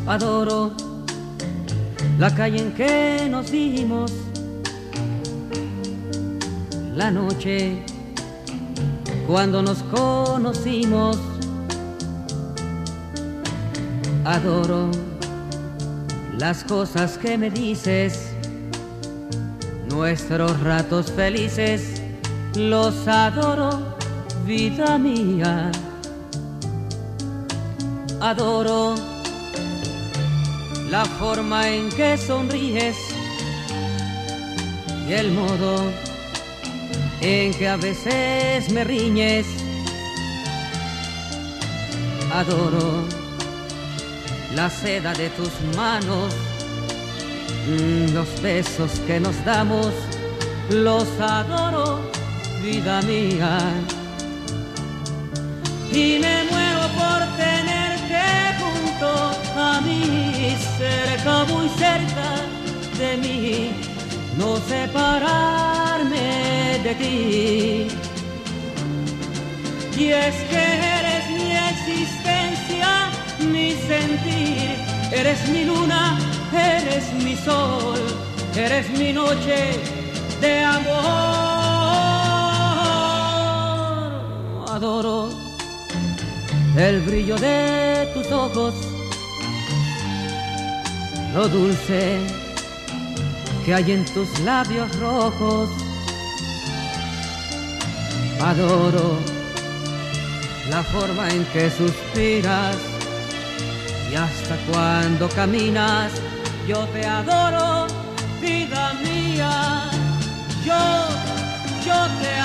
Adoro la calle en que nos vimos, la noche cuando nos conocimos. Adoro las cosas que me dices, nuestros ratos felices, los adoro, vida mía. Adoro la forma en que sonríes y el modo en que a veces me riñes. Adoro la seda de tus manos, los besos que nos damos, los adoro, vida mía. Y me muero por tenerte junto a mí, cerca, muy cerca de mí, no separarme de ti. Y es que eres mi existencia, mi sentir, eres mi luna, eres mi sol, eres mi noche de amor. Adoro el brillo de tus ojos, lo dulce que hay en tus labios rojos. Adoro la forma en que suspiras y hasta cuando caminas. Yo te adoro, vida mía. Yo te